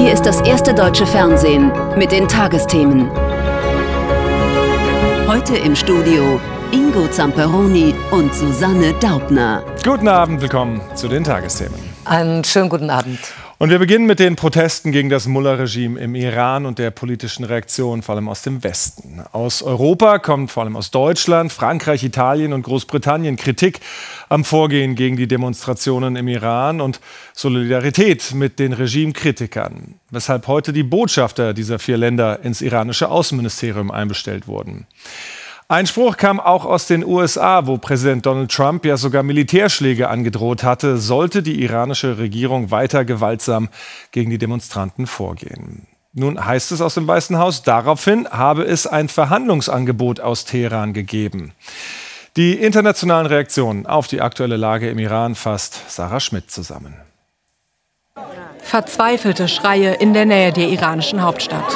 Hier ist das erste deutsche Fernsehen mit den Tagesthemen. Heute im Studio Ingo Zamperoni und Susanne Daubner. Guten Abend, willkommen zu den Tagesthemen. Einen schönen guten Abend. Und wir beginnen mit den Protesten gegen das Mullah-Regime im Iran und der politischen Reaktion, vor allem aus dem Westen. Aus Europa kommt vor allem aus Deutschland, Frankreich, Italien und Großbritannien Kritik am Vorgehen gegen die Demonstrationen im Iran und Solidarität mit den Regimekritikern, weshalb heute die Botschafter dieser 4 Länder ins iranische Außenministerium einbestellt wurden. Einspruch kam auch aus den USA, wo Präsident Donald Trump ja sogar Militärschläge angedroht hatte, sollte die iranische Regierung weiter gewaltsam gegen die Demonstranten vorgehen. Nun heißt es aus dem Weißen Haus, daraufhin habe es ein Verhandlungsangebot aus Teheran gegeben. Die internationalen Reaktionen auf die aktuelle Lage im Iran fasst Sarah Schmidt zusammen. Verzweifelte Schreie in der Nähe der iranischen Hauptstadt.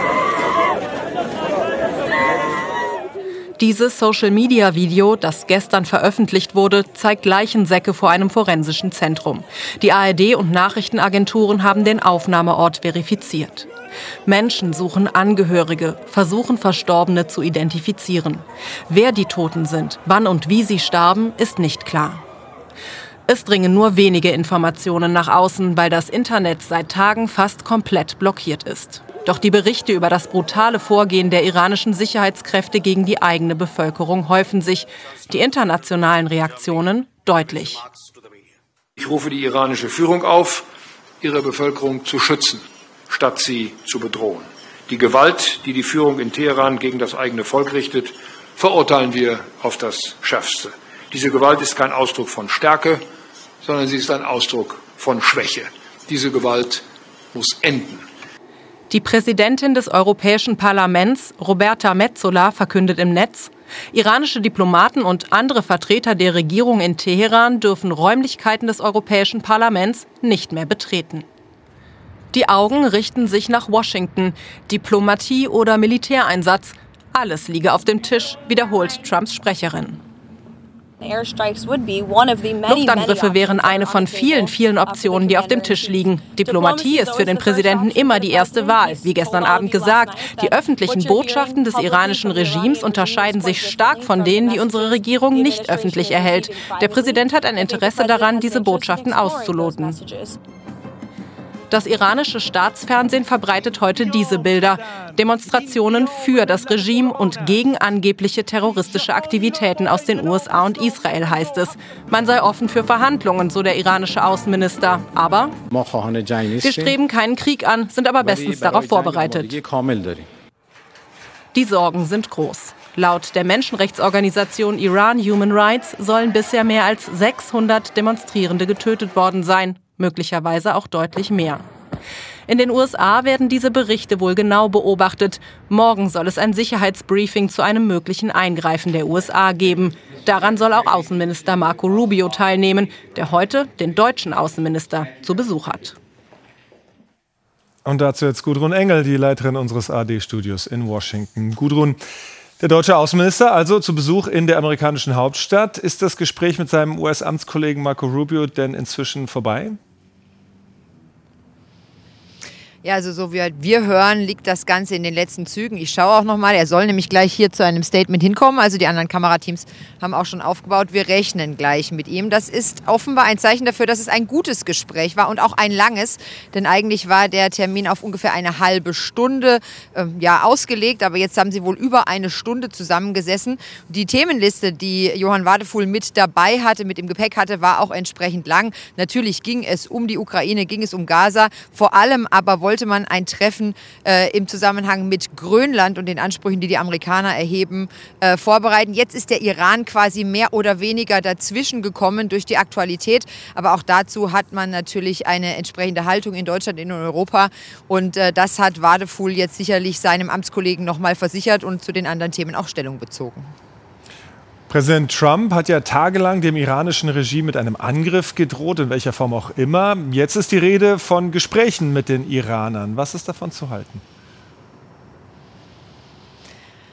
Dieses Social-Media-Video, das gestern veröffentlicht wurde, zeigt Leichensäcke vor einem forensischen Zentrum. Die ARD und Nachrichtenagenturen haben den Aufnahmeort verifiziert. Menschen suchen Angehörige, versuchen Verstorbene zu identifizieren. Wer die Toten sind, wann und wie sie starben, ist nicht klar. Es dringen nur wenige Informationen nach außen, weil das Internet seit Tagen fast komplett blockiert ist. Doch die Berichte über das brutale Vorgehen der iranischen Sicherheitskräfte gegen die eigene Bevölkerung häufen sich. Die internationalen Reaktionen deutlich. Ich rufe die iranische Führung auf, ihre Bevölkerung zu schützen, statt sie zu bedrohen. Die Gewalt, die die Führung in Teheran gegen das eigene Volk richtet, verurteilen wir auf das Schärfste. Diese Gewalt ist kein Ausdruck von Stärke, sondern sie ist ein Ausdruck von Schwäche. Diese Gewalt muss enden. Die Präsidentin des Europäischen Parlaments, Roberta Metsola, verkündet im Netz, iranische Diplomaten und andere Vertreter der Regierung in Teheran dürfen Räumlichkeiten des Europäischen Parlaments nicht mehr betreten. Die Augen richten sich nach Washington. Diplomatie oder Militäreinsatz, alles liege auf dem Tisch, wiederholt Trumps Sprecherin. Luftangriffe wären eine von vielen Optionen, die auf dem Tisch liegen. Diplomatie ist für den Präsidenten immer die erste Wahl. Wie gestern Abend gesagt, die öffentlichen Botschaften des iranischen Regimes unterscheiden sich stark von denen, die unsere Regierung nicht öffentlich erhält. Der Präsident hat ein Interesse daran, diese Botschaften auszuloten. Das iranische Staatsfernsehen verbreitet heute diese Bilder. Demonstrationen für das Regime und gegen angebliche terroristische Aktivitäten aus den USA und Israel, heißt es. Man sei offen für Verhandlungen, so der iranische Außenminister. Aber wir streben keinen Krieg an, sind aber bestens darauf vorbereitet. Die Sorgen sind groß. Laut der Menschenrechtsorganisation Iran Human Rights sollen bisher mehr als 600 Demonstrierende getötet worden sein. Möglicherweise auch deutlich mehr. In den USA werden diese Berichte wohl genau beobachtet. Morgen soll es ein Sicherheitsbriefing zu einem möglichen Eingreifen der USA geben. Daran soll auch Außenminister Marco Rubio teilnehmen, der heute den deutschen Außenminister zu Besuch hat. Und dazu jetzt Gudrun Engel, die Leiterin unseres ARD-Studios in Washington. Gudrun, der deutsche Außenminister also zu Besuch in der amerikanischen Hauptstadt. Ist das Gespräch mit seinem US-Amtskollegen Marco Rubio denn inzwischen vorbei? Ja, also so wie wir hören, liegt das Ganze in den letzten Zügen. Ich schaue auch nochmal, er soll nämlich gleich hier zu einem Statement hinkommen. Also die anderen Kamerateams haben auch schon aufgebaut. Wir rechnen gleich mit ihm. Das ist offenbar ein Zeichen dafür, dass es ein gutes Gespräch war und auch ein langes. Denn eigentlich war der Termin auf ungefähr eine halbe Stunde ausgelegt. Aber jetzt haben sie wohl über eine Stunde zusammengesessen. Die Themenliste, die Johann Wadefuhl mit dabei hatte, mit im Gepäck hatte, war auch entsprechend lang. Natürlich ging es um die Ukraine, ging es um Gaza. Vor allem aber wollte man ein Treffen im Zusammenhang mit Grönland und den Ansprüchen, die die Amerikaner erheben, vorbereiten. Jetzt ist der Iran quasi mehr oder weniger dazwischen gekommen durch die Aktualität. Aber auch dazu hat man natürlich eine entsprechende Haltung in Deutschland, in Europa. Und das hat Wadefuhl jetzt sicherlich seinem Amtskollegen nochmal versichert und zu den anderen Themen auch Stellung bezogen. Präsident Trump hat ja tagelang dem iranischen Regime mit einem Angriff gedroht, in welcher Form auch immer. Jetzt ist die Rede von Gesprächen mit den Iranern. Was ist davon zu halten?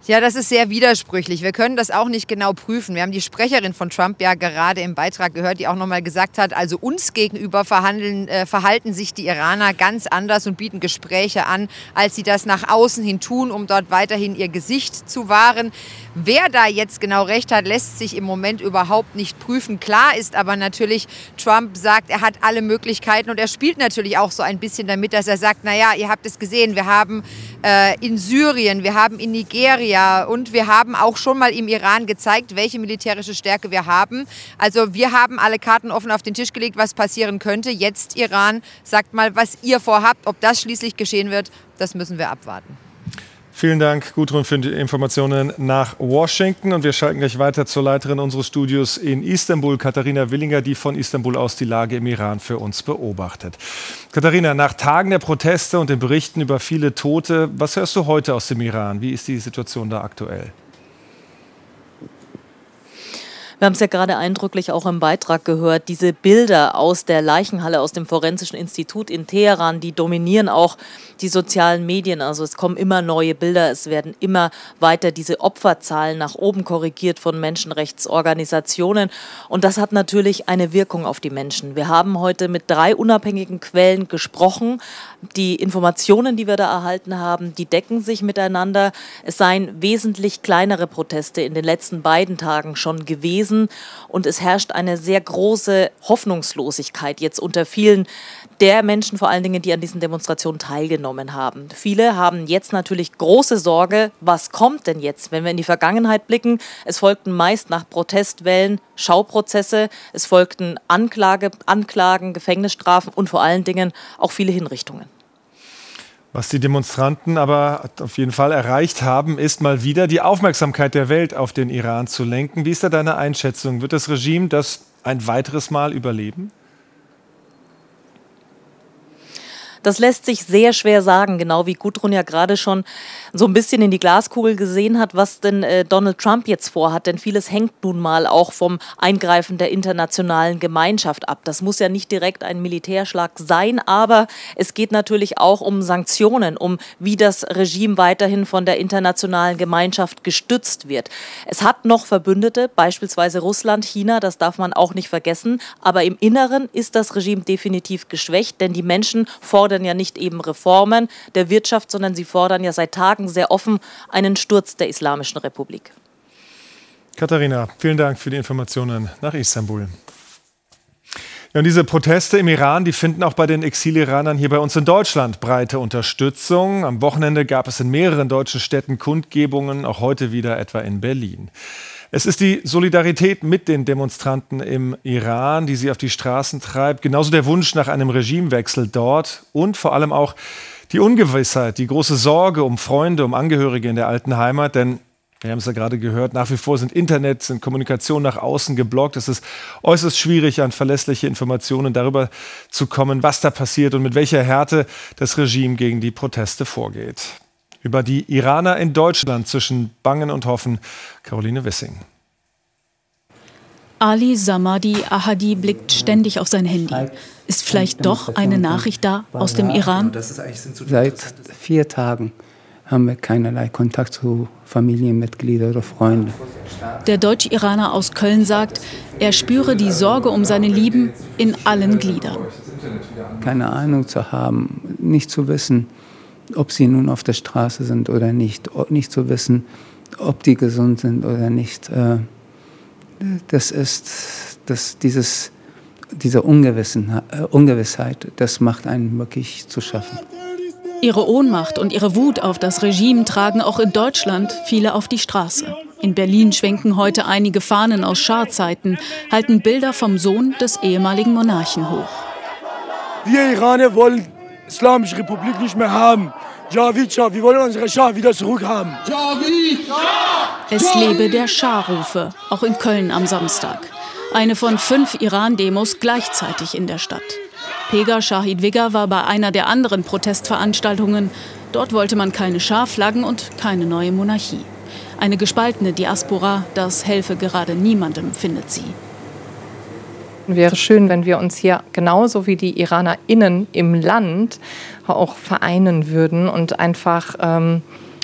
Ja, das ist sehr widersprüchlich. Wir können das auch nicht genau prüfen. Wir haben die Sprecherin von Trump ja gerade im Beitrag gehört, die auch nochmal gesagt hat, also uns gegenüber verhalten sich die Iraner ganz anders und bieten Gespräche an, als sie das nach außen hin tun, um dort weiterhin ihr Gesicht zu wahren. Wer da jetzt genau recht hat, lässt sich im Moment überhaupt nicht prüfen. Klar ist aber natürlich, Trump sagt, er hat alle Möglichkeiten und er spielt natürlich auch so ein bisschen damit, dass er sagt, naja, ihr habt es gesehen, wir haben in Syrien, wir haben in Nigeria und wir haben auch schon mal im Iran gezeigt, welche militärische Stärke wir haben. Also wir haben alle Karten offen auf den Tisch gelegt, was passieren könnte. Jetzt Iran, sagt mal, was ihr vorhabt. Ob das schließlich geschehen wird, das müssen wir abwarten. Vielen Dank, Gudrun, für die Informationen nach Washington. Und wir schalten gleich weiter zur Leiterin unseres Studios in Istanbul, Katharina Willinger, die von Istanbul aus die Lage im Iran für uns beobachtet. Katharina, nach Tagen der Proteste und den Berichten über viele Tote, was hörst du heute aus dem Iran? Wie ist die Situation da aktuell? Wir haben es ja gerade eindrücklich auch im Beitrag gehört, diese Bilder aus der Leichenhalle, aus dem Forensischen Institut in Teheran, die dominieren auch die sozialen Medien. Also es kommen immer neue Bilder, es werden immer weiter diese Opferzahlen nach oben korrigiert von Menschenrechtsorganisationen. Und das hat natürlich eine Wirkung auf die Menschen. Wir haben heute mit 3 unabhängigen Quellen gesprochen. Die Informationen, die wir da erhalten haben, die decken sich miteinander. Es seien wesentlich kleinere Proteste in den letzten beiden Tagen schon gewesen. Und es herrscht eine sehr große Hoffnungslosigkeit jetzt unter vielen der Menschen, vor allen Dingen, die an diesen Demonstrationen teilgenommen haben. Viele haben jetzt natürlich große Sorge, was kommt denn jetzt, wenn wir in die Vergangenheit blicken? Es folgten meist nach Protestwellen Schauprozesse, es folgten Anklagen, Gefängnisstrafen und vor allen Dingen auch viele Hinrichtungen. Was die Demonstranten aber auf jeden Fall erreicht haben, ist mal wieder die Aufmerksamkeit der Welt auf den Iran zu lenken. Wie ist da deine Einschätzung? Wird das Regime das ein weiteres Mal überleben? Das lässt sich sehr schwer sagen, genau wie Gudrun ja gerade schon so ein bisschen in die Glaskugel gesehen hat, was denn Donald Trump jetzt vorhat. Denn vieles hängt nun mal auch vom Eingreifen der internationalen Gemeinschaft ab. Das muss ja nicht direkt ein Militärschlag sein, aber es geht natürlich auch um Sanktionen, um wie das Regime weiterhin von der internationalen Gemeinschaft gestützt wird. Es hat noch Verbündete, beispielsweise Russland, China, das darf man auch nicht vergessen. Aber im Inneren ist das Regime definitiv geschwächt, denn die Menschen fordern ja nicht eben Reformen der Wirtschaft, sondern sie fordern ja seit Tagen sehr offen einen Sturz der Islamischen Republik. Katharina, vielen Dank für die Informationen nach Istanbul. Ja, und diese Proteste im Iran, die finden auch bei den Exil-Iranern hier bei uns in Deutschland breite Unterstützung. Am Wochenende gab es in mehreren deutschen Städten Kundgebungen, auch heute wieder etwa in Berlin. Es ist die Solidarität mit den Demonstranten im Iran, die sie auf die Straßen treibt. Genauso der Wunsch nach einem Regimewechsel dort und vor allem auch die Ungewissheit, die große Sorge um Freunde, um Angehörige in der alten Heimat. Denn wir haben es ja gerade gehört, nach wie vor sind Kommunikation nach außen geblockt. Es ist äußerst schwierig, an verlässliche Informationen darüber zu kommen, was da passiert und mit welcher Härte das Regime gegen die Proteste vorgeht. Über die Iraner in Deutschland zwischen Bangen und Hoffen, Caroline Wissing. Ali Samadi Ahadi blickt ständig auf sein Handy. Ist vielleicht doch eine Nachricht da aus dem Iran? Seit 4 Tagen haben wir keinerlei Kontakt zu Familienmitgliedern oder Freunden. Der Deutsch-Iraner aus Köln sagt, er spüre die Sorge um seine Lieben in allen Gliedern. Keine Ahnung zu haben, nicht zu wissen, ob sie nun auf der Straße sind oder nicht zu wissen, ob die gesund sind oder nicht. Diese Ungewissheit, das macht einen wirklich zu schaffen. Ihre Ohnmacht und ihre Wut auf das Regime tragen auch in Deutschland viele auf die Straße. In Berlin schwenken heute einige Fahnen aus Schah-Zeiten, halten Bilder vom Sohn des ehemaligen Monarchen hoch. Wir Iraner wollen die Islamische Republik nicht mehr haben. Javid Schah, wir wollen unsere Schah wieder zurückhaben. Javid Schah! Es lebe der Schah-Rufe, auch in Köln am Samstag. Eine von 5 Iran-Demos gleichzeitig in der Stadt. Pegah Shahid Wigger war bei einer der anderen Protestveranstaltungen. Dort wollte man keine Schah-Flaggen und keine neue Monarchie. Eine gespaltene Diaspora, das helfe gerade niemandem, findet sie. Wäre schön, wenn wir uns hier genauso wie die IranerInnen im Land auch vereinen würden und einfach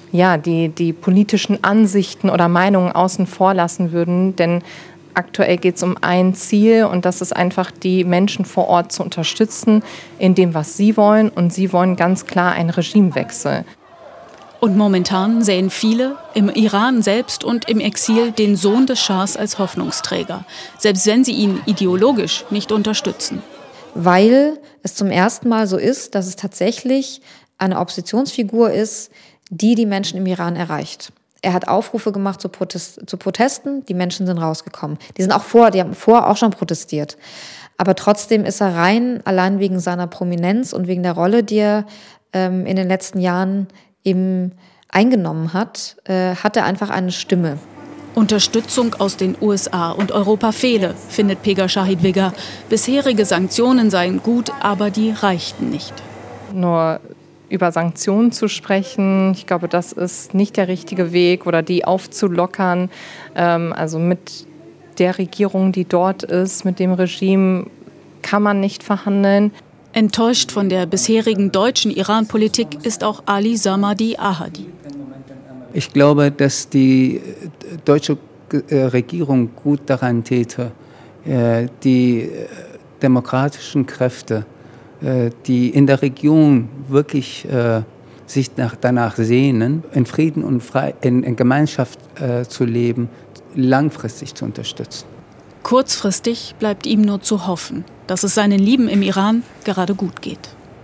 die politischen Ansichten oder Meinungen außen vor lassen würden. Denn aktuell geht es um ein Ziel und das ist einfach, die Menschen vor Ort zu unterstützen in dem, was sie wollen. Und sie wollen ganz klar einen Regimewechsel. Und momentan sehen viele, im Iran selbst und im Exil, den Sohn des Schahs als Hoffnungsträger, selbst wenn sie ihn ideologisch nicht unterstützen. Weil es zum ersten Mal so ist, dass es tatsächlich eine Oppositionsfigur ist, die Menschen im Iran erreicht. Er hat Aufrufe gemacht zu Protesten, die Menschen sind rausgekommen. Die haben vorher auch schon protestiert. Aber trotzdem ist er allein wegen seiner Prominenz und wegen der Rolle, die er in den letzten Jahren eben eingenommen hat, hat er einfach eine Stimme. Unterstützung aus den USA und Europa fehle, findet Pegah Shahid Wigger. Bisherige Sanktionen seien gut, aber die reichten nicht. Nur über Sanktionen zu sprechen, ich glaube, das ist nicht der richtige Weg oder die aufzulockern. Also mit der Regierung, die dort ist, mit dem Regime kann man nicht verhandeln. Enttäuscht von der bisherigen deutschen Iran-Politik ist auch Ali Samadi Ahadi. Ich glaube, dass die deutsche Regierung gut daran täte, die demokratischen Kräfte, die in der Region wirklich sich danach sehnen, in Frieden und in Gemeinschaft zu leben, langfristig zu unterstützen. Kurzfristig bleibt ihm nur zu hoffen, dass es seinen Lieben im Iran gerade gut geht.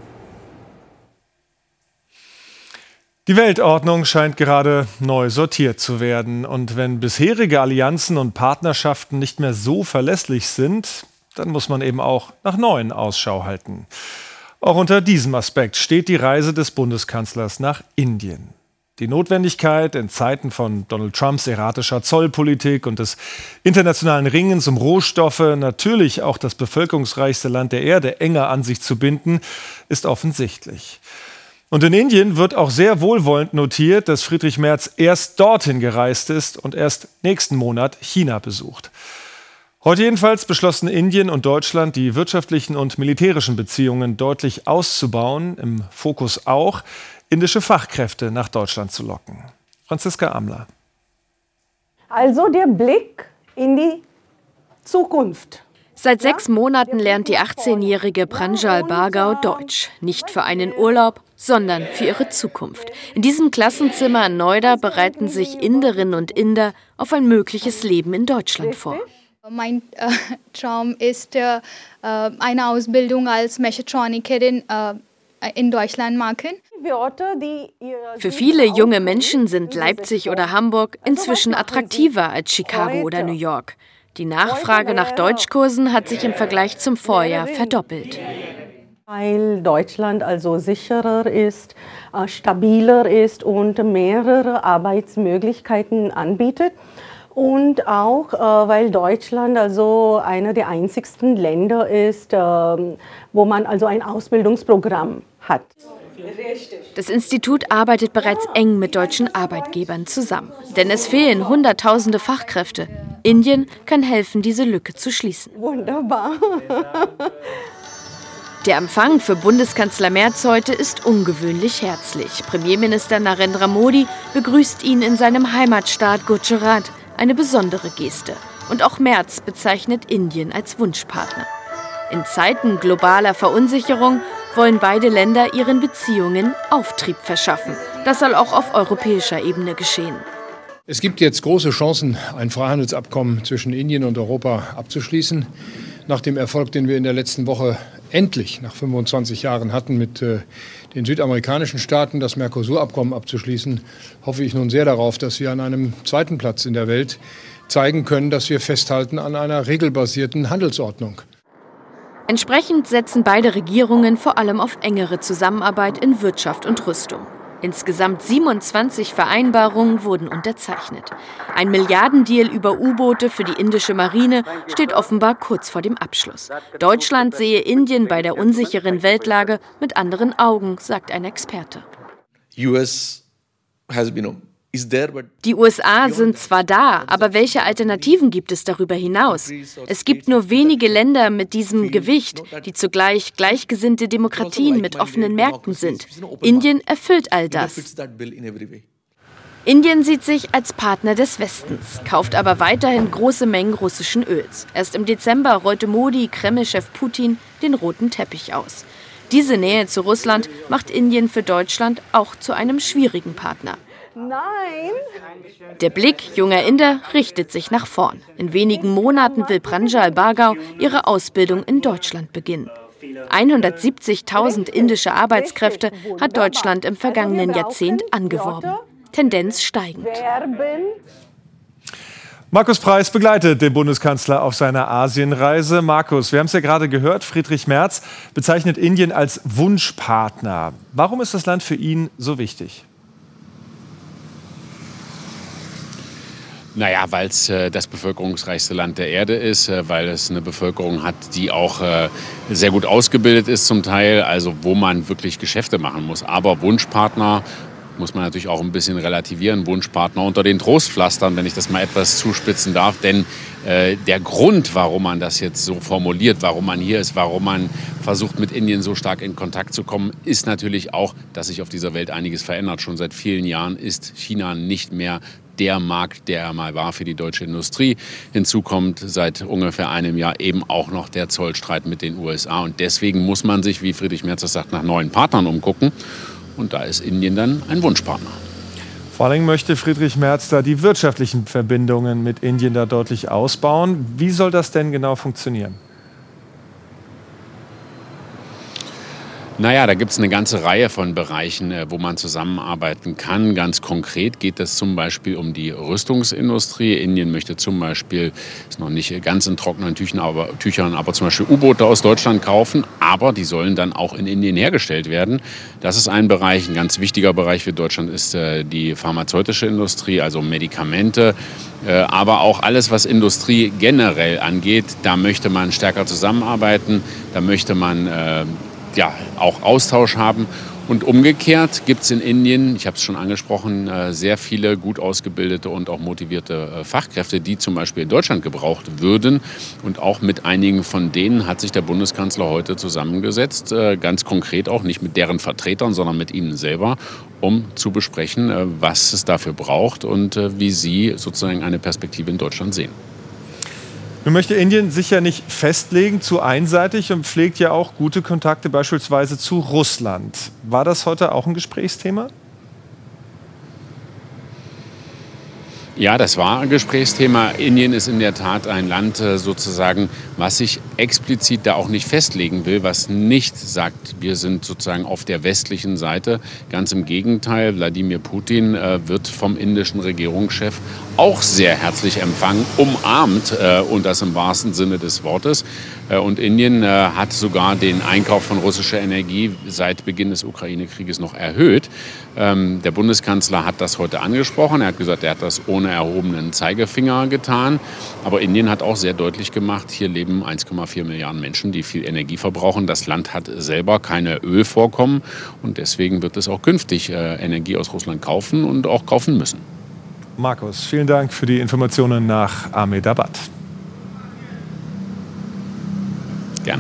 Die Weltordnung scheint gerade neu sortiert zu werden. Und wenn bisherige Allianzen und Partnerschaften nicht mehr so verlässlich sind, dann muss man eben auch nach neuen Ausschau halten. Auch unter diesem Aspekt steht die Reise des Bundeskanzlers nach Indien. Die Notwendigkeit, in Zeiten von Donald Trumps erratischer Zollpolitik und des internationalen Ringens um Rohstoffe natürlich auch das bevölkerungsreichste Land der Erde enger an sich zu binden, ist offensichtlich. Und in Indien wird auch sehr wohlwollend notiert, dass Friedrich Merz erst dorthin gereist ist und erst nächsten Monat China besucht. Heute jedenfalls beschlossen Indien und Deutschland, die wirtschaftlichen und militärischen Beziehungen deutlich auszubauen, im Fokus auch, indische Fachkräfte nach Deutschland zu locken. Franziska Amler. Also der Blick in die Zukunft. Seit 6 Monaten lernt die 18-jährige Pranjal Bhargava Deutsch. Nicht für einen Urlaub, sondern für ihre Zukunft. In diesem Klassenzimmer in Noida bereiten sich Inderinnen und Inder auf ein mögliches Leben in Deutschland vor. Mein Traum ist, eine Ausbildung als Mechatronikerin in Deutschland machen. Für viele junge Menschen sind Leipzig oder Hamburg inzwischen attraktiver als Chicago oder New York. Die Nachfrage nach Deutschkursen hat sich im Vergleich zum Vorjahr verdoppelt. Weil Deutschland also sicherer ist, stabiler ist und mehrere Arbeitsmöglichkeiten anbietet. Und auch, weil Deutschland also einer der einzigsten Länder ist, wo man also ein Ausbildungsprogramm hat. Das Institut arbeitet bereits eng mit deutschen Arbeitgebern zusammen. Denn es fehlen Hunderttausende Fachkräfte. Indien kann helfen, diese Lücke zu schließen. Wunderbar. Der Empfang für Bundeskanzler Merz heute ist ungewöhnlich herzlich. Premierminister Narendra Modi begrüßt ihn in seinem Heimatstaat Gujarat. Eine besondere Geste. Und auch Merz bezeichnet Indien als Wunschpartner. In Zeiten globaler Verunsicherung wollen beide Länder ihren Beziehungen Auftrieb verschaffen. Das soll auch auf europäischer Ebene geschehen. Es gibt jetzt große Chancen, ein Freihandelsabkommen zwischen Indien und Europa abzuschließen. Nach dem Erfolg, den wir in der letzten Woche endlich nach 25 Jahren hatten, mit den südamerikanischen Staaten das Mercosur-Abkommen abzuschließen, hoffe ich nun sehr darauf, dass wir an einem zweiten Platz in der Welt zeigen können, dass wir festhalten an einer regelbasierten Handelsordnung. Entsprechend setzen beide Regierungen vor allem auf engere Zusammenarbeit in Wirtschaft und Rüstung. Insgesamt 27 Vereinbarungen wurden unterzeichnet. Ein Milliardendeal über U-Boote für die indische Marine steht offenbar kurz vor dem Abschluss. Deutschland sehe Indien bei der unsicheren Weltlage mit anderen Augen, sagt ein Experte. Die USA sind zwar da, aber welche Alternativen gibt es darüber hinaus? Es gibt nur wenige Länder mit diesem Gewicht, die zugleich gleichgesinnte Demokratien mit offenen Märkten sind. Indien erfüllt all das. Indien sieht sich als Partner des Westens, kauft aber weiterhin große Mengen russischen Öls. Erst im Dezember rollte Modi Kreml-Chef Putin den roten Teppich aus. Diese Nähe zu Russland macht Indien für Deutschland auch zu einem schwierigen Partner. Nein! Der Blick junger Inder richtet sich nach vorn. In wenigen Monaten will Pranjal Bhargava ihre Ausbildung in Deutschland beginnen. 170.000 indische Arbeitskräfte hat Deutschland im vergangenen Jahrzehnt angeworben. Tendenz steigend. Markus Preiß begleitet den Bundeskanzler auf seiner Asienreise. Markus, wir haben es ja gerade gehört, Friedrich Merz bezeichnet Indien als Wunschpartner. Warum ist das Land für ihn so wichtig? Naja, weil es das bevölkerungsreichste Land der Erde ist, weil es eine Bevölkerung hat, die auch sehr gut ausgebildet ist zum Teil, also wo man wirklich Geschäfte machen muss. Aber Wunschpartner muss man natürlich auch ein bisschen relativieren. Wunschpartner unter den Trostpflastern, wenn ich das mal etwas zuspitzen darf. Denn der Grund, warum man das jetzt so formuliert, warum man hier ist, warum man versucht, mit Indien so stark in Kontakt zu kommen, ist natürlich auch, dass sich auf dieser Welt einiges verändert. Schon seit vielen Jahren ist China nicht mehr der Markt, der er mal war für die deutsche Industrie. Hinzu kommt seit ungefähr einem Jahr eben auch noch der Zollstreit mit den USA. Und deswegen muss man sich, wie Friedrich Merz das sagt, nach neuen Partnern umgucken. Und da ist Indien dann ein Wunschpartner. Vor allem möchte Friedrich Merz da die wirtschaftlichen Verbindungen mit Indien da deutlich ausbauen. Wie soll das denn genau funktionieren? Naja, da gibt es eine ganze Reihe von Bereichen, wo man zusammenarbeiten kann. Ganz konkret geht es zum Beispiel um die Rüstungsindustrie. Indien möchte zum Beispiel, ist noch nicht ganz in trockenen Tüchern, aber zum Beispiel U-Boote aus Deutschland kaufen. Aber die sollen dann auch in Indien hergestellt werden. Das ist ein Bereich, ein ganz wichtiger Bereich für Deutschland ist die pharmazeutische Industrie, also Medikamente. Aber auch alles, was Industrie generell angeht, da möchte man stärker zusammenarbeiten. Da möchte man auch Austausch haben. Und umgekehrt gibt es in Indien, ich habe es schon angesprochen, sehr viele gut ausgebildete und auch motivierte Fachkräfte, die zum Beispiel in Deutschland gebraucht würden. Und auch mit einigen von denen hat sich der Bundeskanzler heute zusammengesetzt, ganz konkret auch nicht mit deren Vertretern, sondern mit ihnen selber, um zu besprechen, was es dafür braucht und wie sie sozusagen eine Perspektive in Deutschland sehen. Nun möchte Indien sich ja nicht festlegen, zu einseitig, und pflegt ja auch gute Kontakte beispielsweise zu Russland. War das heute auch ein Gesprächsthema? Ja, das war ein Gesprächsthema. Indien ist in der Tat ein Land sozusagen, was sich explizit da auch nicht festlegen will, was nicht sagt, wir sind sozusagen auf der westlichen Seite. Ganz im Gegenteil, Wladimir Putin wird vom indischen Regierungschef auch sehr herzlich empfangen, umarmt, und das im wahrsten Sinne des Wortes. Und Indien hat sogar den Einkauf von russischer Energie seit Beginn des Ukraine-Krieges noch erhöht. Der Bundeskanzler hat das heute angesprochen. Er hat gesagt, er hat das ohne erhobenen Zeigefinger getan. Aber Indien hat auch sehr deutlich gemacht, hier leben 1,4 Milliarden Menschen, die viel Energie verbrauchen. Das Land hat selber keine Ölvorkommen. Und deswegen wird es auch künftig Energie aus Russland kaufen und auch kaufen müssen. Markus, vielen Dank für die Informationen nach Ahmedabad. Gerne.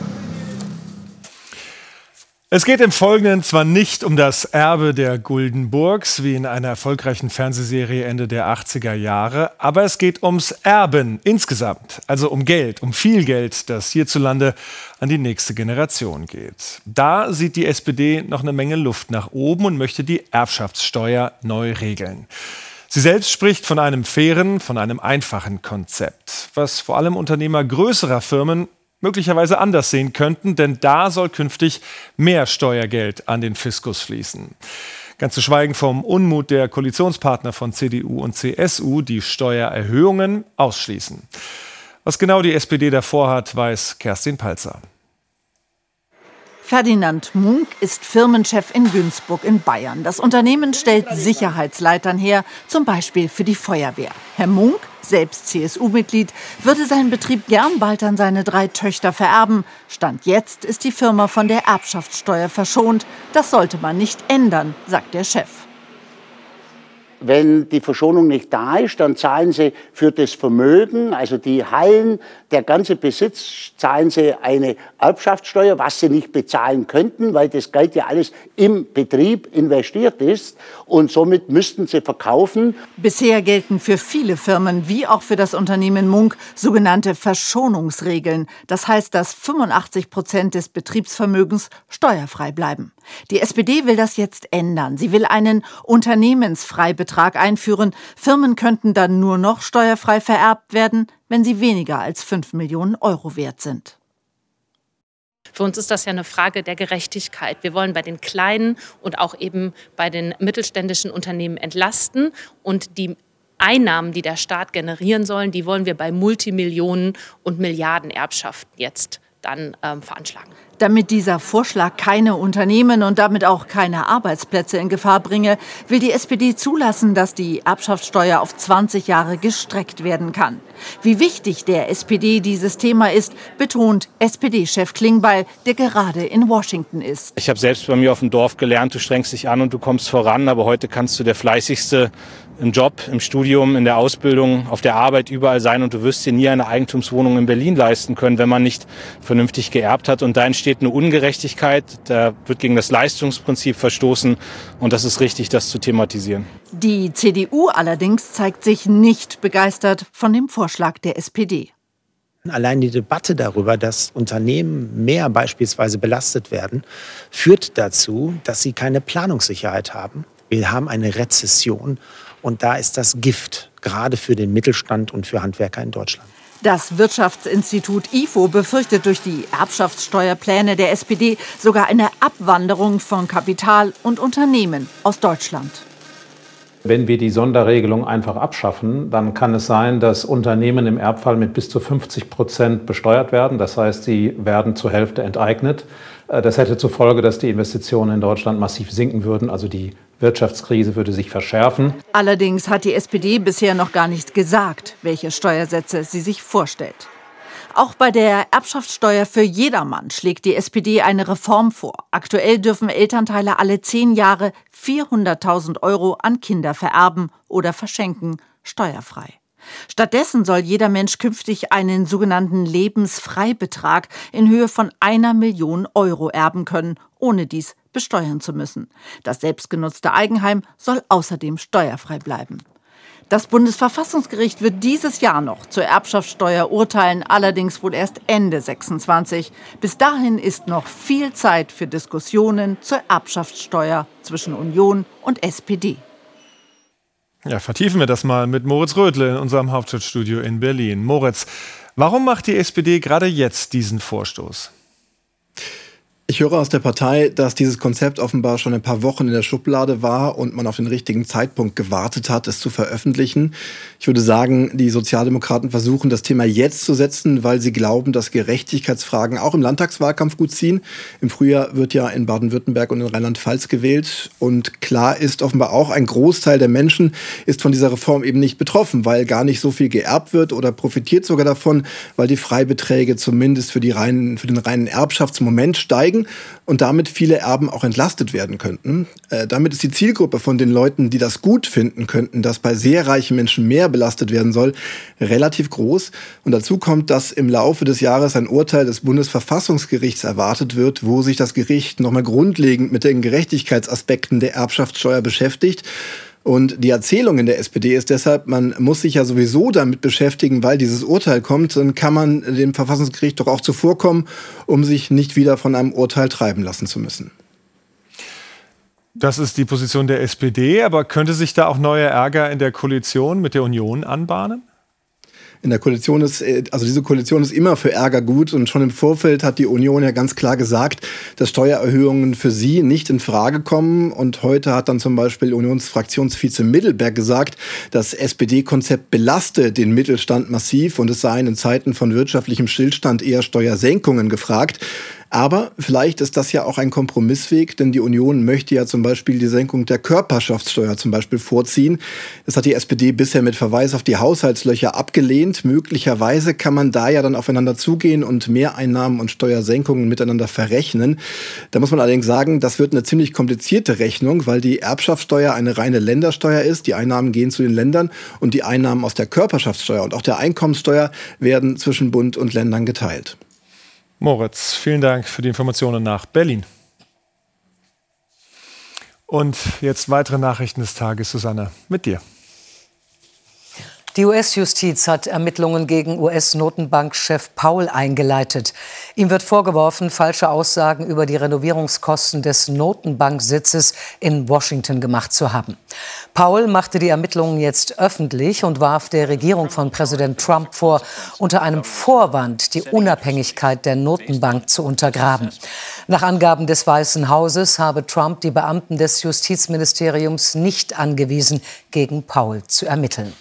Es geht im Folgenden zwar nicht um das Erbe der Guldenburgs, wie in einer erfolgreichen Fernsehserie Ende der 80er Jahre, aber es geht ums Erben insgesamt, also um Geld, um viel Geld, das hierzulande an die nächste Generation geht. Da sieht die SPD noch eine Menge Luft nach oben und möchte die Erbschaftssteuer neu regeln. Sie selbst spricht von einem fairen, von einem einfachen Konzept, was vor allem Unternehmer größerer Firmen möglicherweise anders sehen könnten, denn da soll künftig mehr Steuergeld an den Fiskus fließen. Ganz zu schweigen vom Unmut der Koalitionspartner von CDU und CSU, die Steuererhöhungen ausschließen. Was genau die SPD davor hat, weiß Kerstin Palzer. Ferdinand Munk ist Firmenchef in Günzburg in Bayern. Das Unternehmen stellt Sicherheitsleitern her, zum Beispiel für die Feuerwehr. Herr Munk, selbst CSU-Mitglied, würde seinen Betrieb gern bald an seine 3 Töchter vererben. Stand jetzt ist die Firma von der Erbschaftssteuer verschont. Das sollte man nicht ändern, sagt der Chef. wenn die Verschonung nicht da ist, dann zahlen sie für das Vermögen, also die Hallen, der ganze Besitz, zahlen sie eine Erbschaftssteuer, was sie nicht bezahlen könnten, weil das Geld ja alles im Betrieb investiert ist und somit müssten sie verkaufen. Bisher gelten für viele Firmen, wie auch für das Unternehmen Munk, sogenannte Verschonungsregeln. Das heißt, dass 85% des Betriebsvermögens steuerfrei bleiben. Die SPD will das jetzt ändern. Sie will einen Unternehmensfreibetrag einführen. Firmen könnten dann nur noch steuerfrei vererbt werden, wenn sie weniger als 5 Millionen Euro wert sind. Für uns ist das ja eine Frage der Gerechtigkeit. Wir wollen bei den kleinen und auch eben bei den mittelständischen Unternehmen entlasten und die Einnahmen, die der Staat generieren soll, die wollen wir bei Multimillionen und Milliarden Erbschaften jetzt dann veranschlagen. Damit dieser Vorschlag keine Unternehmen und damit auch keine Arbeitsplätze in Gefahr bringe, will die SPD zulassen, dass die Erbschaftssteuer auf 20 Jahre gestreckt werden kann. Wie wichtig der SPD dieses Thema ist, betont SPD-Chef Klingbeil, der gerade in Washington ist. Ich habe selbst bei mir auf dem Dorf gelernt, du strengst dich an und du kommst voran, aber heute kannst du der Fleißigste im Job, im Studium, in der Ausbildung, auf der Arbeit überall sein und du wirst dir nie eine Eigentumswohnung in Berlin leisten können, wenn man nicht vernünftig geerbt hat. Und da entsteht eine Ungerechtigkeit, da wird gegen das Leistungsprinzip verstoßen und das ist richtig, das zu thematisieren. Die CDU allerdings zeigt sich nicht begeistert von dem Vorschlag der SPD. Allein die Debatte darüber, dass Unternehmen mehr beispielsweise belastet werden, führt dazu, dass sie keine Planungssicherheit haben. Wir haben eine Rezession und da ist das Gift, gerade für den Mittelstand und für Handwerker in Deutschland. Das Wirtschaftsinstitut IFO befürchtet durch die Erbschaftssteuerpläne der SPD sogar eine Abwanderung von Kapital und Unternehmen aus Deutschland. Wenn wir die Sonderregelung einfach abschaffen, dann kann es sein, dass Unternehmen im Erbfall mit bis zu 50% besteuert werden. Das heißt, sie werden zur Hälfte enteignet. Das hätte zur Folge, dass die Investitionen in Deutschland massiv sinken würden. Also die Wirtschaftskrise würde sich verschärfen. Allerdings hat die SPD bisher noch gar nicht gesagt, welche Steuersätze sie sich vorstellt. Auch bei der Erbschaftssteuer für jedermann schlägt die SPD eine Reform vor. Aktuell dürfen Elternteile alle 10 Jahre 400.000 Euro an Kinder vererben oder verschenken, steuerfrei. Stattdessen soll jeder Mensch künftig einen sogenannten Lebensfreibetrag in Höhe von 1 Million Euro erben können, ohne dies besteuern zu müssen. Das selbstgenutzte Eigenheim soll außerdem steuerfrei bleiben. Das Bundesverfassungsgericht wird dieses Jahr noch zur Erbschaftssteuer urteilen, allerdings wohl erst Ende 26. Bis dahin ist noch viel Zeit für Diskussionen zur Erbschaftssteuer zwischen Union und SPD. Ja, vertiefen wir das mal mit Moritz Rödle in unserem Hauptstadtstudio in Berlin. Moritz, warum macht die SPD gerade jetzt diesen Vorstoß? Ich höre aus der Partei, dass dieses Konzept offenbar schon ein paar Wochen in der Schublade war und man auf den richtigen Zeitpunkt gewartet hat, es zu veröffentlichen. Ich würde sagen, die Sozialdemokraten versuchen, das Thema jetzt zu setzen, weil sie glauben, dass Gerechtigkeitsfragen auch im Landtagswahlkampf gut ziehen. Im Frühjahr wird ja in Baden-Württemberg und in Rheinland-Pfalz gewählt. Und klar ist offenbar auch, ein Großteil der Menschen ist von dieser Reform eben nicht betroffen, weil gar nicht so viel geerbt wird oder profitiert sogar davon, weil die Freibeträge zumindest für den reinen Erbschaftsmoment steigen und damit viele Erben auch entlastet werden könnten. Damit ist die Zielgruppe von den Leuten, die das gut finden könnten, dass bei sehr reichen Menschen mehr belastet werden soll, relativ groß. Und dazu kommt, dass im Laufe des Jahres ein Urteil des Bundesverfassungsgerichts erwartet wird, wo sich das Gericht nochmal grundlegend mit den Gerechtigkeitsaspekten der Erbschaftssteuer beschäftigt. Und die Erzählung in der SPD ist deshalb, man muss sich ja sowieso damit beschäftigen, weil dieses Urteil kommt, dann kann man dem Verfassungsgericht doch auch zuvorkommen, um sich nicht wieder von einem Urteil treiben lassen zu müssen. Das ist die Position der SPD, aber könnte sich da auch neuer Ärger in der Koalition mit der Union anbahnen? In der Koalition diese Koalition ist immer für Ärger gut und schon im Vorfeld hat die Union ja ganz klar gesagt, dass Steuererhöhungen für sie nicht in Frage kommen. Und heute hat dann zum Beispiel Unionsfraktionsvize Middelberg gesagt, das SPD-Konzept belaste den Mittelstand massiv und es seien in Zeiten von wirtschaftlichem Stillstand eher Steuersenkungen gefragt. Aber vielleicht ist das ja auch ein Kompromissweg, denn die Union möchte ja zum Beispiel die Senkung der Körperschaftssteuer zum Beispiel vorziehen. Das hat die SPD bisher mit Verweis auf die Haushaltslöcher abgelehnt. Möglicherweise kann man da ja dann aufeinander zugehen und Mehreinnahmen und Steuersenkungen miteinander verrechnen. Da muss man allerdings sagen, das wird eine ziemlich komplizierte Rechnung, weil die Erbschaftssteuer eine reine Ländersteuer ist. Die Einnahmen gehen zu den Ländern und die Einnahmen aus der Körperschaftssteuer und auch der Einkommenssteuer werden zwischen Bund und Ländern geteilt. Moritz, vielen Dank für die Informationen nach Berlin. Und jetzt weitere Nachrichten des Tages, Susanne, mit dir. Die US-Justiz hat Ermittlungen gegen US-Notenbankchef Powell eingeleitet. Ihm wird vorgeworfen, falsche Aussagen über die Renovierungskosten des Notenbanksitzes in Washington gemacht zu haben. Powell machte die Ermittlungen jetzt öffentlich und warf der Regierung von Präsident Trump vor, unter einem Vorwand die Unabhängigkeit der Notenbank zu untergraben. Nach Angaben des Weißen Hauses habe Trump die Beamten des Justizministeriums nicht angewiesen, gegen Powell zu ermitteln.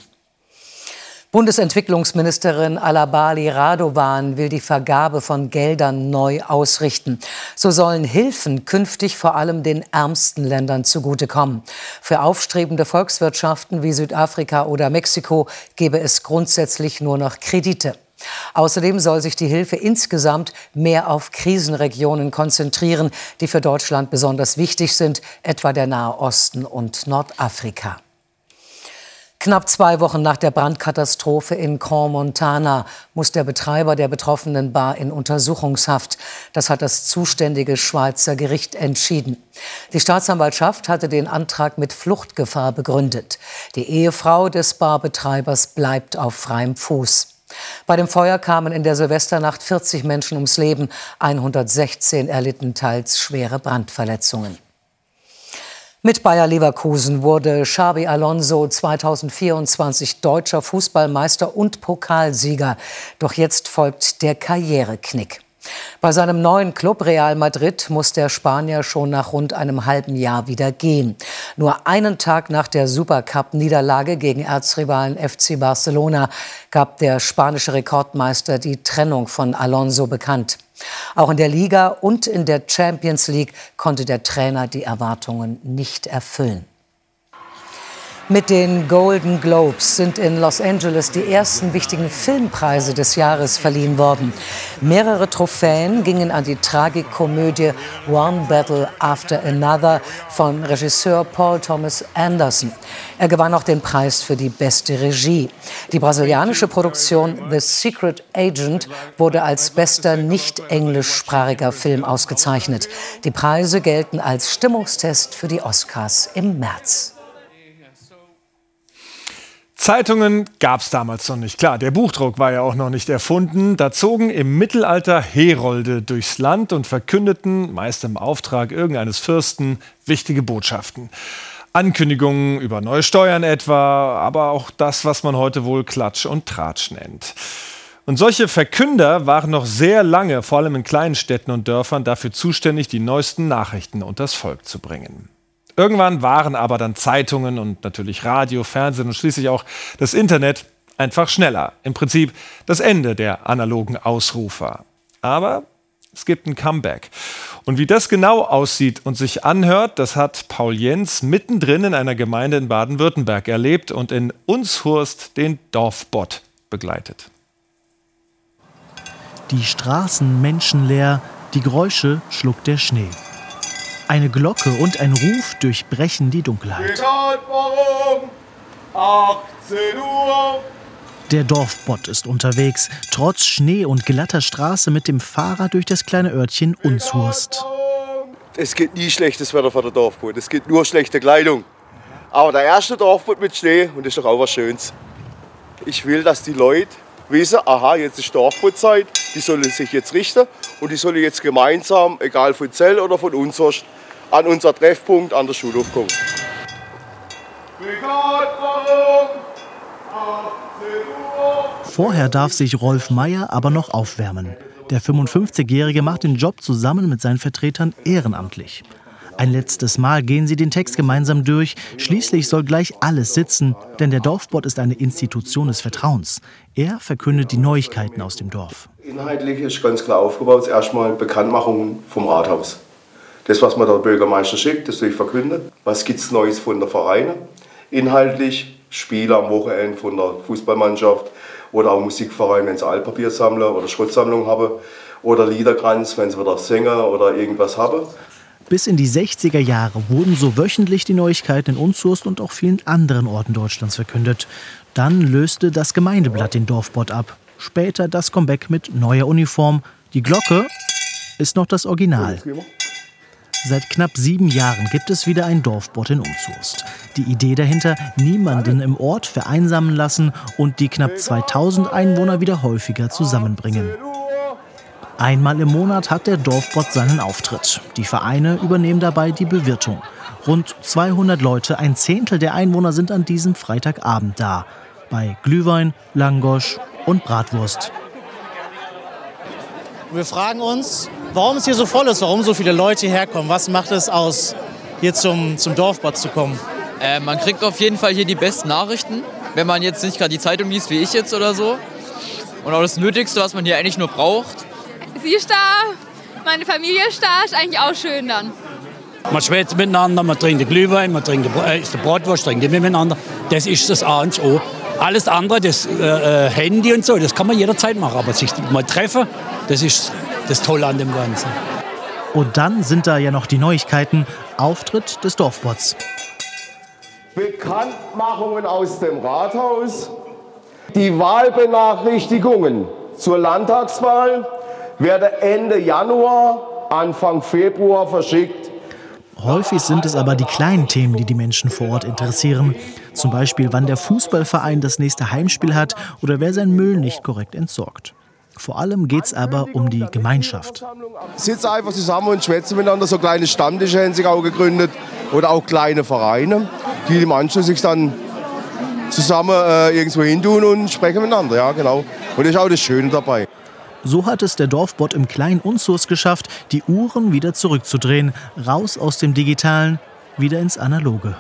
Bundesentwicklungsministerin Alabali Radovan will die Vergabe von Geldern neu ausrichten. So sollen Hilfen künftig vor allem den ärmsten Ländern zugutekommen. Für aufstrebende Volkswirtschaften wie Südafrika oder Mexiko gebe es grundsätzlich nur noch Kredite. Außerdem soll sich die Hilfe insgesamt mehr auf Krisenregionen konzentrieren, die für Deutschland besonders wichtig sind, etwa der Nahe Osten und Nordafrika. Knapp 2 Wochen nach der Brandkatastrophe in Crans-Montana muss der Betreiber der betroffenen Bar in Untersuchungshaft. Das hat das zuständige Schweizer Gericht entschieden. Die Staatsanwaltschaft hatte den Antrag mit Fluchtgefahr begründet. Die Ehefrau des Barbetreibers bleibt auf freiem Fuß. Bei dem Feuer kamen in der Silvesternacht 40 Menschen ums Leben. 116 erlitten teils schwere Brandverletzungen. Mit Bayer Leverkusen wurde Xabi Alonso 2024 deutscher Fußballmeister und Pokalsieger. Doch jetzt folgt der Karriereknick. Bei seinem neuen Club Real Madrid muss der Spanier schon nach rund einem halben Jahr wieder gehen. Nur einen Tag nach der Supercup-Niederlage gegen Erzrivalen FC Barcelona gab der spanische Rekordmeister die Trennung von Alonso bekannt. Auch in der Liga und in der Champions League konnte der Trainer die Erwartungen nicht erfüllen. Mit den Golden Globes sind in Los Angeles die ersten wichtigen Filmpreise des Jahres verliehen worden. Mehrere Trophäen gingen an die Tragikomödie One Battle After Another von Regisseur Paul Thomas Anderson. Er gewann auch den Preis für die beste Regie. Die brasilianische Produktion The Secret Agent wurde als bester nicht-englischsprachiger Film ausgezeichnet. Die Preise gelten als Stimmungstest für die Oscars im März. Zeitungen gab es damals noch nicht. Klar, der Buchdruck war ja auch noch nicht erfunden. Da zogen im Mittelalter Herolde durchs Land und verkündeten, meist im Auftrag irgendeines Fürsten, wichtige Botschaften. Ankündigungen über neue Steuern etwa, aber auch das, was man heute wohl Klatsch und Tratsch nennt. Und solche Verkünder waren noch sehr lange, vor allem in kleinen Städten und Dörfern, dafür zuständig, die neuesten Nachrichten unters Volk zu bringen. Irgendwann waren aber dann Zeitungen und natürlich Radio, Fernsehen und schließlich auch das Internet einfach schneller. Im Prinzip das Ende der analogen Ausrufer. Aber es gibt ein Comeback. Und wie das genau aussieht und sich anhört, das hat Paul Jens mittendrin in einer Gemeinde in Baden-Württemberg erlebt und in Unshurst den Dorfbot begleitet. Die Straßen menschenleer, die Geräusche schluckt der Schnee. Eine Glocke und ein Ruf durchbrechen die Dunkelheit. Morgen, 18 Uhr. Der Dorfbot ist unterwegs, trotz Schnee und glatter Straße mit dem Fahrrad durch das kleine Örtchen Unshurst. Es gibt nie schlechtes Wetter für den Dorfbot, es gibt nur schlechte Kleidung. Aber der erste Dorfbot mit Schnee, und das ist doch auch was Schönes. Ich will, dass die Leute wissen, aha, jetzt ist Dorfbotzeit, die sollen sich jetzt richten und die sollen jetzt gemeinsam, egal von Zell oder von Unshurst, an unser Treffpunkt an der Schulhof kommen. Vorher darf sich Rolf Meyer aber noch aufwärmen. Der 55-Jährige macht den Job zusammen mit seinen Vertretern ehrenamtlich. Ein letztes Mal gehen sie den Text gemeinsam durch. Schließlich soll gleich alles sitzen, denn der Dorfbot ist eine Institution des Vertrauens. Er verkündet die Neuigkeiten aus dem Dorf. Inhaltlich ist ganz klar aufgebaut, erstmal Bekanntmachung vom Rathaus. Das, was man der Bürgermeister schickt, das wird verkündet. Was gibt es Neues von der Vereine? Inhaltlich Spiele am Wochenende von der Fußballmannschaft oder auch Musikverein, wenn sie Altpapier sammeln oder Schrottsammlung haben. Oder Liederkranz, wenn sie wieder Sänger oder irgendwas haben. Bis in die 60er Jahre wurden so wöchentlich die Neuigkeiten in Unzurst und auch vielen anderen Orten Deutschlands verkündet. Dann löste das Gemeindeblatt den Dorfbott ab. Später das Comeback mit neuer Uniform. Die Glocke ist noch das Original. Seit knapp 7 Jahren gibt es wieder ein Dorfbott in Unzurst. Die Idee dahinter, niemanden im Ort vereinsamen lassen und die knapp 2000 Einwohner wieder häufiger zusammenbringen. Einmal im Monat hat der Dorfbott seinen Auftritt. Die Vereine übernehmen dabei die Bewirtung. Rund 200 Leute, ein Zehntel der Einwohner, sind an diesem Freitagabend da. Bei Glühwein, Langosch und Bratwurst. Wir fragen uns, warum es hier so voll ist, warum so viele Leute herkommen. Was macht es aus, hier zum Dorfbott zu kommen? Man kriegt auf jeden Fall hier die besten Nachrichten, wenn man jetzt nicht gerade die Zeitung liest, wie ich jetzt oder so. Und auch das Nötigste, was man hier eigentlich nur braucht. Sie ist da, meine Familie ist da, ist eigentlich auch schön dann. Man schwätzt miteinander, man trinkt den Glühwein, man trinkt die Bratwurst, trinkt die miteinander. Das ist das A und O. Alles andere, das Handy und so, das kann man jederzeit machen. Aber sich mal treffen, das ist das Tolle an dem Ganzen. Und dann sind da ja noch die Neuigkeiten. Auftritt des Dorfbotts. Bekanntmachungen aus dem Rathaus. Die Wahlbenachrichtigungen zur Landtagswahl werden Ende Januar, Anfang Februar verschickt. Häufig sind es aber die kleinen Themen, die die Menschen vor Ort interessieren. Zum Beispiel, wann der Fußballverein das nächste Heimspiel hat oder wer seinen Müll nicht korrekt entsorgt. Vor allem geht es aber um die Gemeinschaft. Sitzen einfach zusammen und schwätzen miteinander. So kleine Stammtische haben sich auch gegründet oder auch kleine Vereine, die im Anschluss sich dann zusammen irgendwo hin tun und sprechen miteinander. Ja, genau. Und das ist auch das Schöne dabei. So hat es der Dorfbott im kleinen Unzurst geschafft, die Uhren wieder zurückzudrehen. Raus aus dem Digitalen, wieder ins Analoge.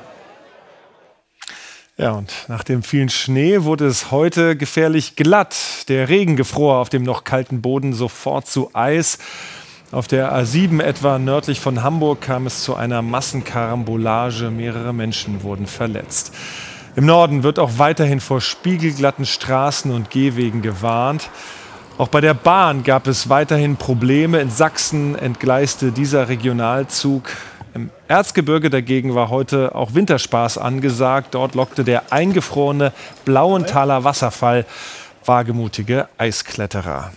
Ja, und nach dem vielen Schnee wurde es heute gefährlich glatt. Der Regen gefror auf dem noch kalten Boden sofort zu Eis. Auf der A7 etwa nördlich von Hamburg kam es zu einer Massenkarambolage. Mehrere Menschen wurden verletzt. Im Norden wird auch weiterhin vor spiegelglatten Straßen und Gehwegen gewarnt. Auch bei der Bahn gab es weiterhin Probleme. In Sachsen entgleiste dieser Regionalzug. Im Erzgebirge dagegen war heute auch Winterspaß angesagt. Dort lockte der eingefrorene Blauenthaler Wasserfall wagemutige Eiskletterer.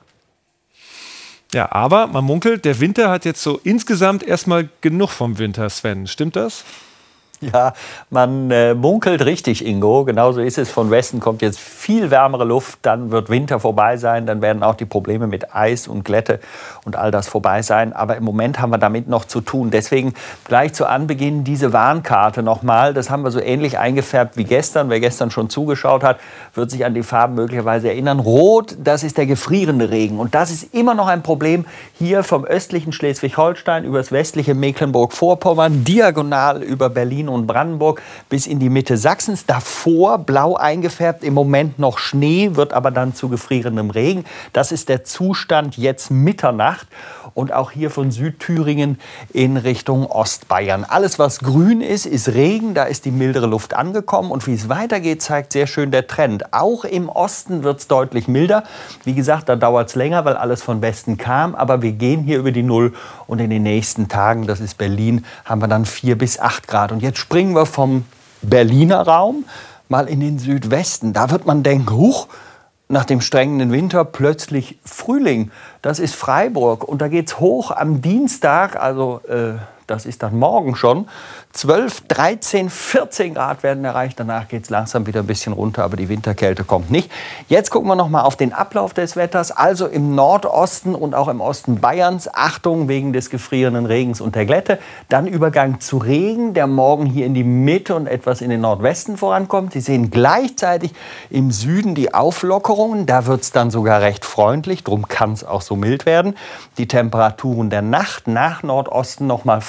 Ja, aber man munkelt, der Winter hat jetzt so insgesamt erstmal genug vom Winter, Sven. Stimmt das? Ja, man munkelt richtig, Ingo. Genauso ist es. Von Westen kommt jetzt viel wärmere Luft. Dann wird Winter vorbei sein. Dann werden auch die Probleme mit Eis und Glätte und all das vorbei sein. Aber im Moment haben wir damit noch zu tun. Deswegen gleich zu Anbeginn diese Warnkarte nochmal. Das haben wir so ähnlich eingefärbt wie gestern. Wer gestern schon zugeschaut hat, wird sich an die Farben möglicherweise erinnern. Rot, das ist der gefrierende Regen. Und das ist immer noch ein Problem hier vom östlichen Schleswig-Holstein über das westliche Mecklenburg-Vorpommern, diagonal über Berlin und Brandenburg bis in die Mitte Sachsens. Davor blau eingefärbt, im Moment noch Schnee, wird aber dann zu gefrierendem Regen. Das ist der Zustand jetzt Mitternacht. Und auch hier von Südthüringen in Richtung Ostbayern. Alles, was grün ist, ist Regen. Da ist die mildere Luft angekommen. Und wie es weitergeht, zeigt sehr schön der Trend. Auch im Osten wird es deutlich milder. Wie gesagt, da dauert es länger, weil alles von Westen kam. Aber wir gehen hier über die Null. Und in den nächsten Tagen, das ist Berlin, haben wir dann 4 bis 8 Grad. Und jetzt springen wir vom Berliner Raum mal in den Südwesten. Da wird man denken, huch, nach dem strengen Winter plötzlich Frühling. Das ist Freiburg und da geht's hoch am Dienstag, also das ist dann morgen schon. 12, 13, 14 Grad werden erreicht. Danach geht es langsam wieder ein bisschen runter, aber die Winterkälte kommt nicht. Jetzt gucken wir noch mal auf den Ablauf des Wetters. Also im Nordosten und auch im Osten Bayerns. Achtung wegen des gefrierenden Regens und der Glätte. Dann Übergang zu Regen, der morgen hier in die Mitte und etwas in den Nordwesten vorankommt. Sie sehen gleichzeitig im Süden die Auflockerungen. Da wird es dann sogar recht freundlich. Drum kann es auch so mild werden. Die Temperaturen der Nacht nach Nordosten noch mal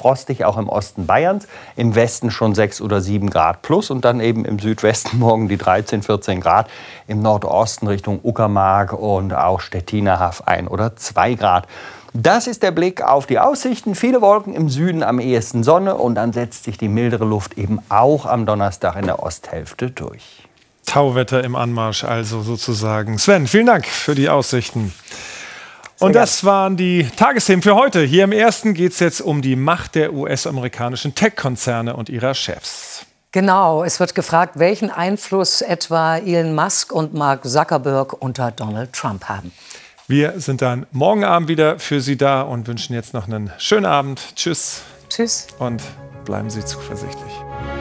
frostig, auch im Osten Bayerns. Im Westen schon 6 oder 7 Grad plus und dann eben im Südwesten morgen die 13, 14 Grad. Im Nordosten Richtung Uckermark und auch Stettiner Haff 1 oder 2 Grad. Das ist der Blick auf die Aussichten. Viele Wolken, im Süden am ehesten Sonne und dann setzt sich die mildere Luft eben auch am Donnerstag in der Osthälfte durch. Tauwetter im Anmarsch also sozusagen. Sven, vielen Dank für die Aussichten. Und das waren die Tagesthemen für heute. Hier im Ersten geht es jetzt um die Macht der US-amerikanischen Tech-Konzerne und ihrer Chefs. Genau, es wird gefragt, welchen Einfluss etwa Elon Musk und Mark Zuckerberg unter Donald Trump haben. Wir sind dann morgen Abend wieder für Sie da und wünschen jetzt noch einen schönen Abend. Tschüss. Tschüss. Und bleiben Sie zuversichtlich.